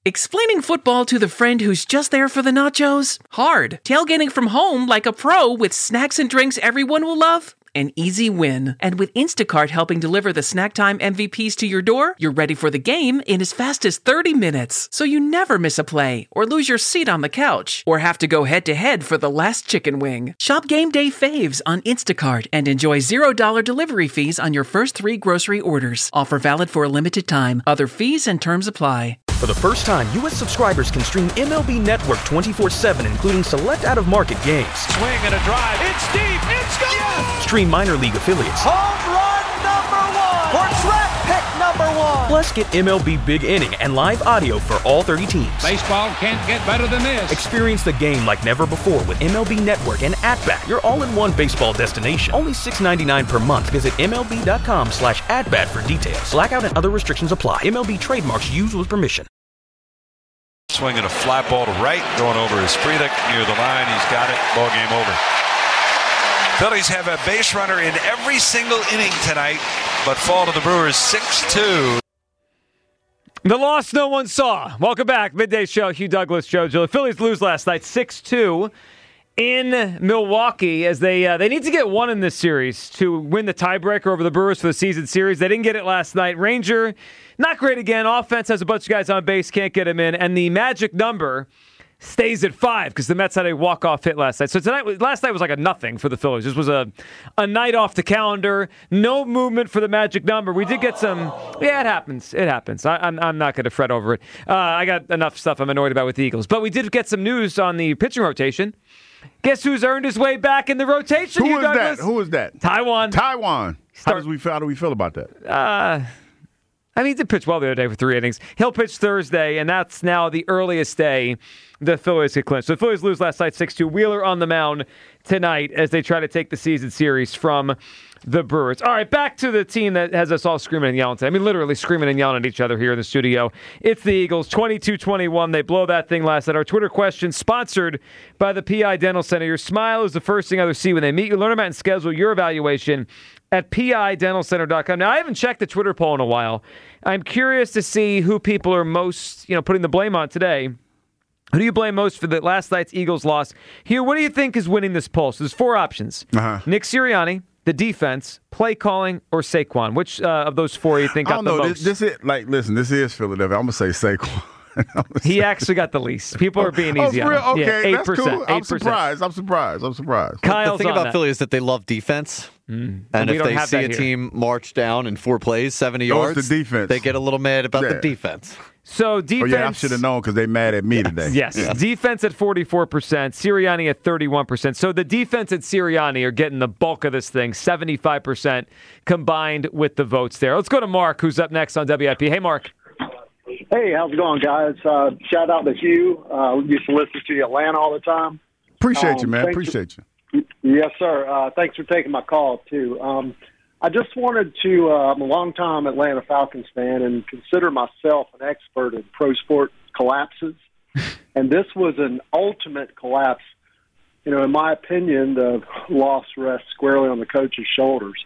Explaining football to the friend who's just there for the nachos? Hard. Tailgating from home like a pro with snacks and drinks everyone will love? An easy win. And with Instacart helping deliver the snack time MVPs to your door, you're ready for the game in as fast as 30 minutes. So you never miss a play, or lose your seat on the couch, or have to go head-to-head for the last chicken wing. Shop Game Day Faves on Instacart and enjoy $0 delivery fees on your first 3 grocery orders. Offer valid for a limited time. Other fees and terms apply. For the first time, U.S. subscribers can stream MLB Network 24/7, including select out-of-market games. Swing and a drive. It's deep. It's gone. Yes! Stream minor league affiliates. Home run number 1. Or draft pick number 1. Plus, get MLB Big Inning and live audio for all 30 teams. Baseball can't get better than this. Experience the game like never before with MLB Network and At-Bat, your all-in-one baseball destination. Only $6.99 per month. Visit MLB.com/atbat for details. Blackout and other restrictions apply. MLB trademarks used with permission. Swinging a flat ball to right, going over his Friedrich near the line. He's got it. Ball game over. Phillies have a base runner in every single inning tonight, but fall to the Brewers 6-2. The loss no one saw. Welcome back. Midday Show. Hugh Douglas, Joe Gill. The Phillies lose last night 6-2 in Milwaukee as they need to get one in this series to win the tiebreaker over the Brewers for the season series. They didn't get it last night. Ranger, not great again. Offense has a bunch of guys on base, can't get him in. And the magic number stays at 5 because the Mets had a walk-off hit last night. So last night was like a nothing for the Phillies. This was a night off the calendar. No movement for the magic number. We did get some. Yeah, it happens. It happens. I'm not going to fret over it. I got enough stuff I'm annoyed about with the Eagles. But we did get some news on the pitching rotation. Guess who's earned his way back in the rotation? Who is that? Who is that? Taijuan. How do we feel about that? He did pitch well the other day for 3 innings. He'll pitch Thursday, and that's now the earliest day the Phillies could clinch. So the Phillies lose last night 6-2. Wheeler on the mound tonight as they try to take the season series from the Brewers. All right, back to the team that has us all screaming and yelling today. I mean, literally screaming and yelling at each other here in the studio. It's the Eagles, 22-21. They blow that thing last night. Our Twitter question, sponsored by the PI Dental Center. Your smile is the first thing others see when they meet you. Learn about and schedule your evaluation at PIDentalCenter.com. Now, I haven't checked the Twitter poll in a while. I'm curious to see who people are most, putting the blame on today. Who do you blame most for the last night's Eagles loss? Hugh, what do you think is winning this poll? So there's 4 options. Nick Sirianni, the defense, play calling, or Saquon. Which of those 4 you think got the most? This is Philadelphia. I'm going to say Saquon. He actually got the least. People are being easy on him. Okay, yeah, 8%, that's cool. 8%. I'm surprised. Kyle's the thing about that. Philly is that they love defense. And if they see a team march down in 4 plays, 70 yards, the defense. They get a little mad about the defense. So defense. I should have known because they mad at me today. Yes. Yeah. Defense at 44%, Sirianni at 31%. So the defense and Sirianni are getting the bulk of this thing, 75% combined with the votes there. Let's go to Mark, who's up next on WIP. Hey, Mark. Hey, how's it going, guys? Shout out to Hugh. Used to listen to you Atlanta all the time. Appreciate you, man. Appreciate you. Yes, sir. Thanks for taking my call, too. I just wanted to, I'm a long-time Atlanta Falcons fan and consider myself an expert in pro sport collapses. And this was an ultimate collapse. In my opinion, the loss rests squarely on the coach's shoulders.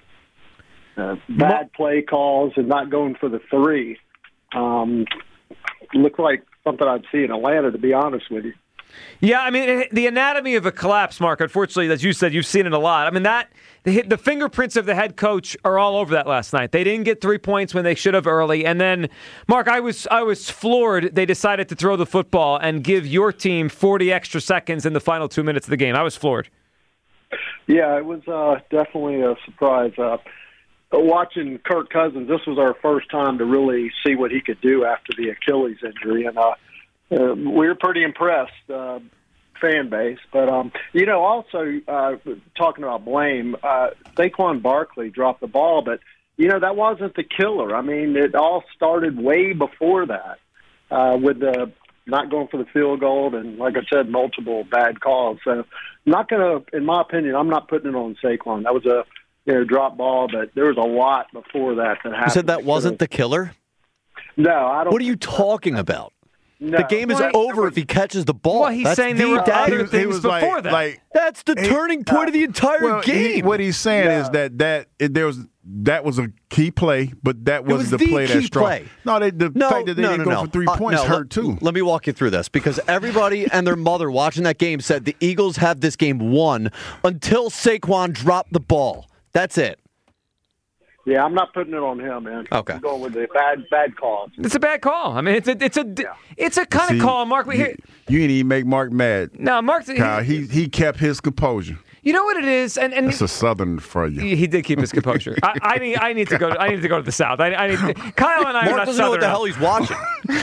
Bad play calls and not going for the 3. Looked like something I'd see in Atlanta, to be honest with you. Yeah, I mean, the anatomy of a collapse, Mark, unfortunately, as you said, you've seen it a lot. I mean, the fingerprints of the head coach are all over that last night. They didn't get 3 points when they should have early. And then, Mark, I was floored they decided to throw the football and give your team 40 extra seconds in the final 2 minutes of the game. I was floored. Yeah, it was definitely a surprise. Watching Kirk Cousins, this was our first time to really see what he could do after the Achilles injury. And we were pretty impressed, fan base. But, also talking about blame, Saquon Barkley dropped the ball, but, that wasn't the killer. I mean, it all started way before that with the not going for the field goal and, like I said, multiple bad calls. So not going to, in my opinion, I'm not putting it on Saquon. That was a drop ball, but there was a lot before that happened. You said that wasn't the killer? No, I don't. What are you talking about? No. The game is over if he catches the ball. Well, he's saying there were other things before that. That's the turning point of the entire game. What he's saying is that was a key play, but that wasn't the play that's strong. No, the fact that they didn't go for 3 points hurt too. Let me walk you through this, because everybody and their mother watching that game said the Eagles have this game won until Saquon dropped the ball. That's it. Yeah, I'm not putting it on him, man. Okay. I'm going with the bad call. It's a bad call. I mean, it's a kind of call, Mark. You didn't even make Mark mad. No, Mark. He kept his composure. You know what it is, and it's a Southern for you. He did keep his composure. I need to go. I need to go to the South. Kyle and I Mark are not doesn't know what the hell enough. he's watching.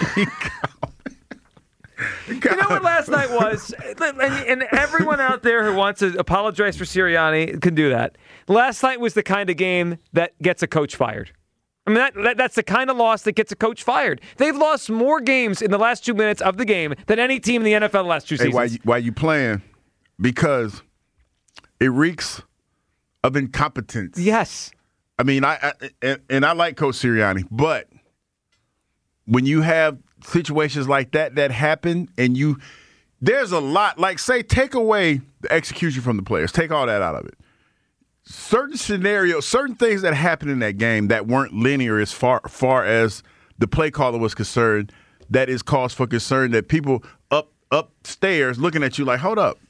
You know what last night was? And everyone out there who wants to apologize for Sirianni can do that. Last night was the kind of game that gets a coach fired. I mean, that's the kind of loss that gets a coach fired. They've lost more games in the last 2 minutes of the game than any team in the NFL the last 2 seasons. Why you playing? Because it reeks of incompetence. Yes. I mean, I like Coach Sirianni, but when you have situations like that happen, and there's a lot, like, say, take away the execution from the players, take all that out of it. Certain scenarios, certain things that happened in that game that weren't linear as far as the play caller was concerned, that is cause for concern, that people upstairs looking at you like, hold up.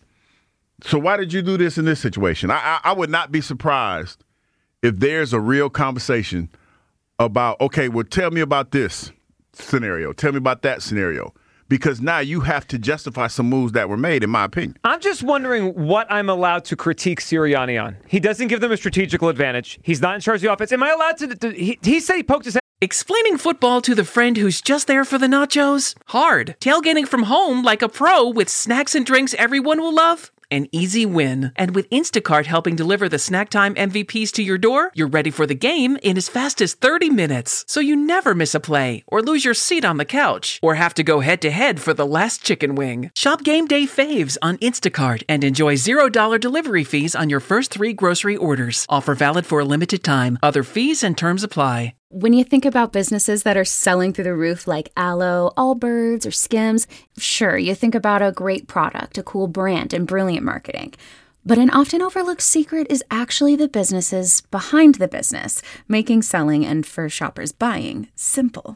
So why did you do this in this situation? I would not be surprised if there's a real conversation about, okay, well, tell me about this scenario. Tell me about that scenario. Because now you have to justify some moves that were made, in my opinion. I'm just wondering what I'm allowed to critique Sirianni on. He doesn't give them a strategical advantage. He's not in charge of the offense. Am I allowed to he said he poked his head. Explaining football to the friend who's just there for the nachos? Hard. Tailgating from home like a pro with snacks and drinks everyone will love? An easy win. And with Instacart helping deliver the snack time MVPs to your door, you're ready for the game in as fast as 30 minutes. So you never miss a play, or lose your seat on the couch, or have to go head-to-head for the last chicken wing. Shop Game Day faves on Instacart and enjoy $0 delivery fees on your first 3 grocery orders. Offer valid for a limited time. Other fees and terms apply. When you think about businesses that are selling through the roof like Aloe, Allbirds, or Skims, sure, you think about a great product, a cool brand, and brilliant marketing. But an often overlooked secret is actually the businesses behind the business, making selling and, for shoppers, buying simple.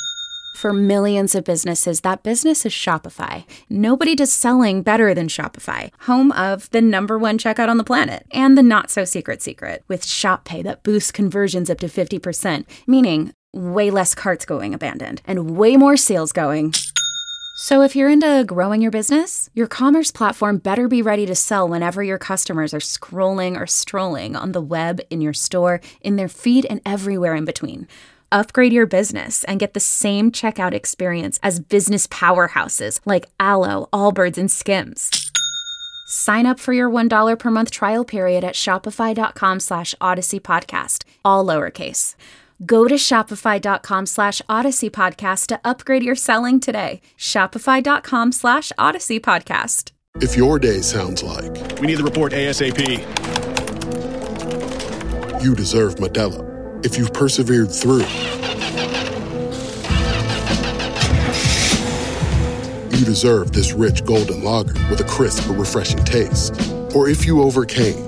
For millions of businesses, that business is Shopify. Nobody does selling better than Shopify, home of the #1 checkout on the planet, and the not-so-secret secret, with Shop Pay that boosts conversions up to 50%, meaning way less carts going abandoned, and way more sales going. So if you're into growing your business, your commerce platform better be ready to sell whenever your customers are scrolling or strolling on the web, in your store, in their feed, and everywhere in between. Upgrade your business and get the same checkout experience as business powerhouses like Aloe, Allbirds, and Skims. Sign up for your $1 per month trial period at shopify.com/Odyssey Podcast, all lowercase. Go to shopify.com/Odyssey Podcast to upgrade your selling today. Shopify.com/Odyssey Podcast. If your day sounds like, we need the report ASAP, you deserve Modelo. If you've persevered through, you deserve this rich golden lager with a crisp but refreshing taste. Or if you overcame,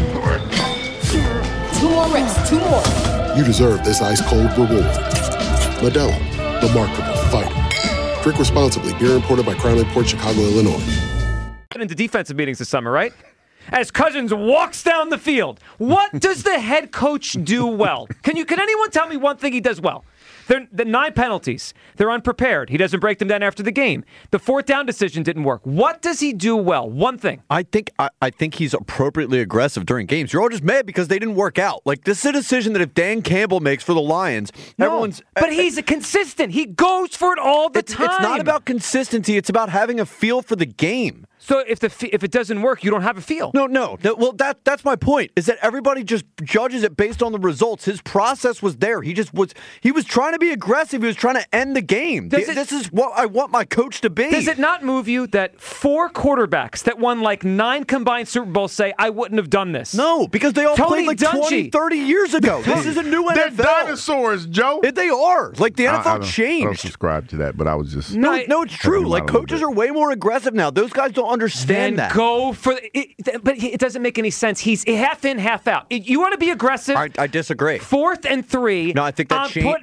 2 more reps, 2 more. You deserve this ice-cold reward. Modelo, the Remarkable Fighter. Drink responsibly. Beer imported by Crown Imports, Chicago, Illinois. Into defensive meetings this summer, right? As Cousins walks down the field, what does the head coach do well? Can anyone tell me one thing he does well? The 9 penalties. They're unprepared. He doesn't break them down after the game. The 4th down decision didn't work. What does he do well? One thing. I think he's appropriately aggressive during games. You're all just mad because they didn't work out. Like, this is a decision that if Dan Campbell makes for the Lions, but he's consistent. He goes for it all the time. It's not about consistency. It's about having a feel for the game. So if it doesn't work, you don't have a feel. No. Well, that's my point. Is that everybody just judges it based on the results. His process was there. He was trying to be aggressive. He was trying to end the game. This is what I want my coach to be. Does it not move you that 4 quarterbacks that won like 9 combined Super Bowls say, I wouldn't have done this? No, because they all played like 20, 30 years ago. This is a new NFL. They're dinosaurs, Joe. They are. Like the NFL changed. I don't subscribe to that, but I was just... No, it's true. Like coaches are way more aggressive now. Those guys don't understand that. Go for it, but it doesn't make any sense. He's half in, half out. You want to be aggressive? I disagree. 4th and 3. No, I think that changes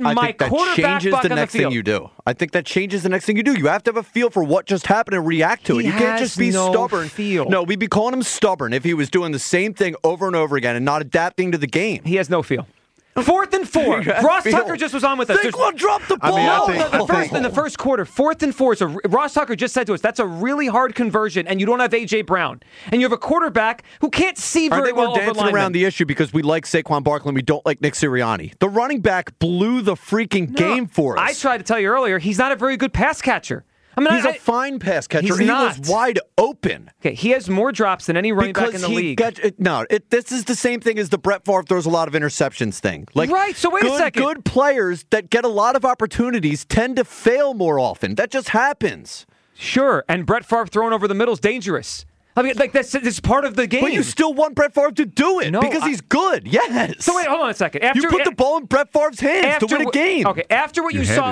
the next thing you do. I think that changes the next thing you do. You have to have a feel for what just happened and react to it. You can't just be stubborn. No, we'd be calling him stubborn if he was doing the same thing over and over again and not adapting to the game. He has no feel. 4th and 4. Ross Tucker just was on with us. Saquon dropped the ball. In the first quarter, 4th and 4. So Ross Tucker just said to us, that's a really hard conversion, and you don't have A.J. Brown. And you have a quarterback who can't see very well over linemen. We're dancing around the issue because we like Saquon Barkley and we don't like Nick Sirianni. The running back blew the freaking game for us. I tried to tell you earlier, he's not a very good pass catcher. I mean, he's a fine pass catcher. He was wide open. Okay, he has more drops than any running back in the league. This is the same thing as the Brett Favre throws a lot of interceptions thing. Like, right, so wait a second. Good players that get a lot of opportunities tend to fail more often. That just happens. Sure, and Brett Favre throwing over the middle is dangerous. I mean, like this part of the game. But you still want Brett Favre to do it because he's good. Yes. So wait, hold on a second. You put the ball in Brett Favre's hands to win a game. Okay. After what you saw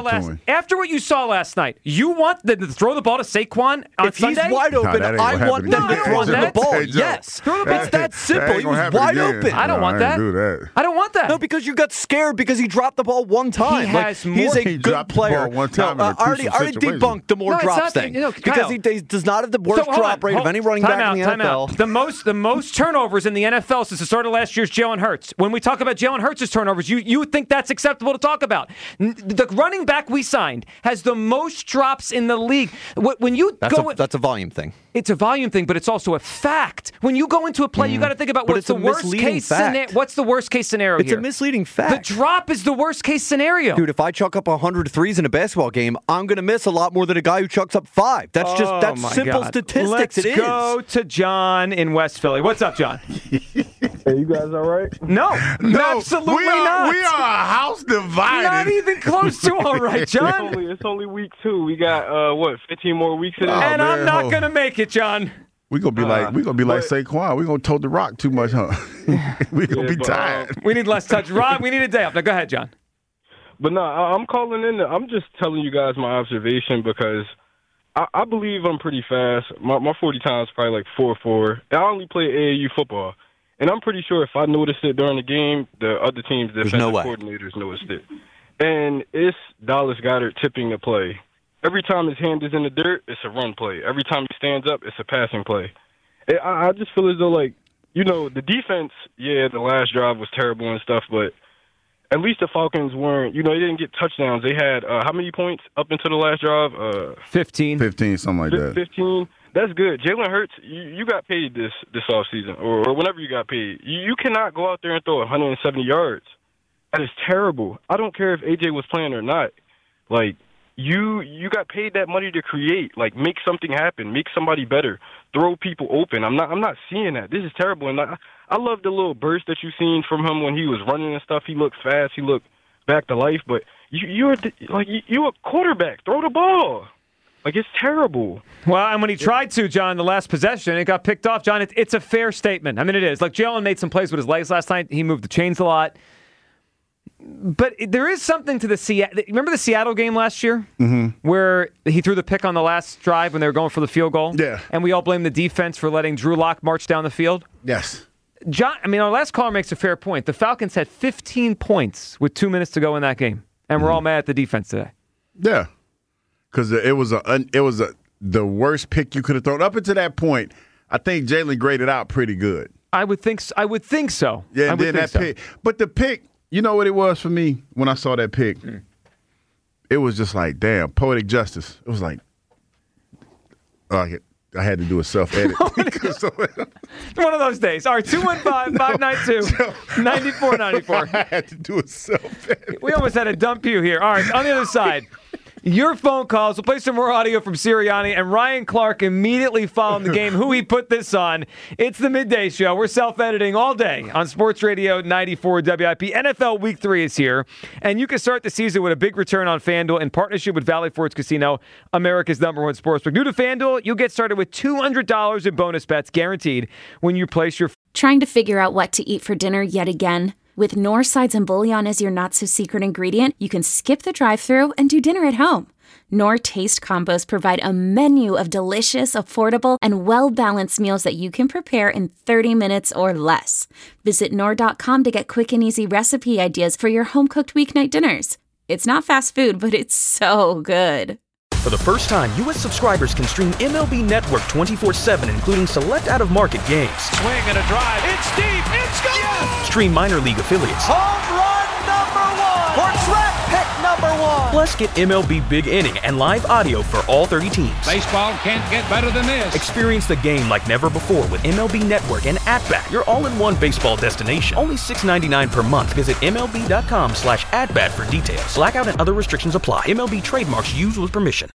last night, you want to throw the ball to Saquon on Sunday? If he's wide open, I want them to throw the ball. Yes. Throw the ball. It's that simple. He was wide open. I don't want that. I don't want that. No, because you got scared because he dropped the ball one time. He's a good player. One time I already debunked the more drops thing because he does not have the worst drop rate of any running back in the NFL. The most turnovers in the NFL since the start of last year's Jalen Hurts. When we talk about Jalen Hurts' turnovers, you think that's acceptable to talk about. The running back we signed has the most drops in the league. That's a volume thing. It's a volume thing, but it's also a fact. When you go into a play, you got to think about what's the worst case scenario. What's the worst case scenario here? It's a misleading fact. The drop is the worst case scenario. Dude, if I chuck up 100 threes in a basketball game, I'm going to miss a lot more than a guy who chucks up 5. That's simple statistics. Let's go to John in West Philly. What's up, John? Hey, you guys all right? No, absolutely not. We are a house divided. Not even close to all right, John. It's only week 2. We got 15 more weeks in it. And I'm not going to make it, John. We're gonna be like Saquon. We're gonna toe the rock too much, huh? We're gonna be tired. We need less touch. Rob, we need a day off. Now go ahead, John. But no, I'm calling in. I'm just telling you guys my observation because I believe I'm pretty fast. My 40 time is probably like 4.4. I only play AAU football, and I'm pretty sure if I noticed it during the game, the other team's defensive coordinators noticed it. And it's Dallas Goedert tipping the play. Every time his hand is in the dirt, it's a run play. Every time he stands up, it's a passing play. I just feel as though, the defense, the last drive was terrible and stuff, but at least the Falcons weren't, they didn't get touchdowns. They had, how many points up into the last drive? 15. 15, something like that. 15. That's good. Jalen Hurts, you got paid this offseason, or whenever you got paid. You cannot go out there and throw 170 yards. That is terrible. I don't care if AJ was playing or not. You got paid that money to create, make something happen, make somebody better, throw people open. I'm not seeing that. This is terrible. And I love the little burst that you've seen from him when he was running and stuff. He looked fast. He looked back to life. But you're a quarterback. Throw the ball. It's terrible. Well, and when he tried to, John, the last possession, it got picked off. John, it's a fair statement. I mean, it is. Jalen made some plays with his legs last night. He moved the chains a lot. But there is something to remember the Seattle game last year where he threw the pick on the last drive when they were going for the field goal? Yeah. And we all blame the defense for letting Drew Lock march down the field? Yes. John, our last caller makes a fair point. The Falcons had 15 points with 2 minutes to go in that game, and we're all mad at the defense today. Yeah. Because it was the worst pick you could have thrown. Up until that point, I think Jalen graded out pretty good. I would think so. Yeah, and then that pick. But the pick, you know what it was for me when I saw that pick? It was just like, damn, poetic justice. It was like, I had to do a self-edit. One of those days. All right, 215-592-9494. I had to do a self-edit. We almost had to dump you here. All right, on the other side, your phone calls. We'll play some more audio from Sirianni and Ryan Clark immediately following the game. Who he put this on. It's the Midday Show. We're self-editing all day on Sports Radio 94 WIP. NFL Week 3 is here, and you can start the season with a big return on FanDuel in partnership with Valley Forge Casino, America's #1 sportsbook. New to FanDuel, you'll get started with $200 in bonus bets guaranteed when you place your... Trying to figure out what to eat for dinner yet again? With Knorr sides and bouillon as your not-so-secret ingredient, you can skip the drive-thru and do dinner at home. Knorr Taste Combos provide a menu of delicious, affordable, and well-balanced meals that you can prepare in 30 minutes or less. Visit Knorr.com to get quick and easy recipe ideas for your home-cooked weeknight dinners. It's not fast food, but it's so good. For the first time, U.S. subscribers can stream MLB Network 24/7, including select out-of-market games. Swing and a drive. It's deep. It's gone. Yes! Stream minor league affiliates. Home run #1. Or draft pick #1. Plus, get MLB Big Inning and live audio for all 30 teams. Baseball can't get better than this. Experience the game like never before with MLB Network and At-Bat, your all-in-one baseball destination. Only $6.99 per month. Visit MLB.com/atbat for details. Blackout and other restrictions apply. MLB trademarks used with permission.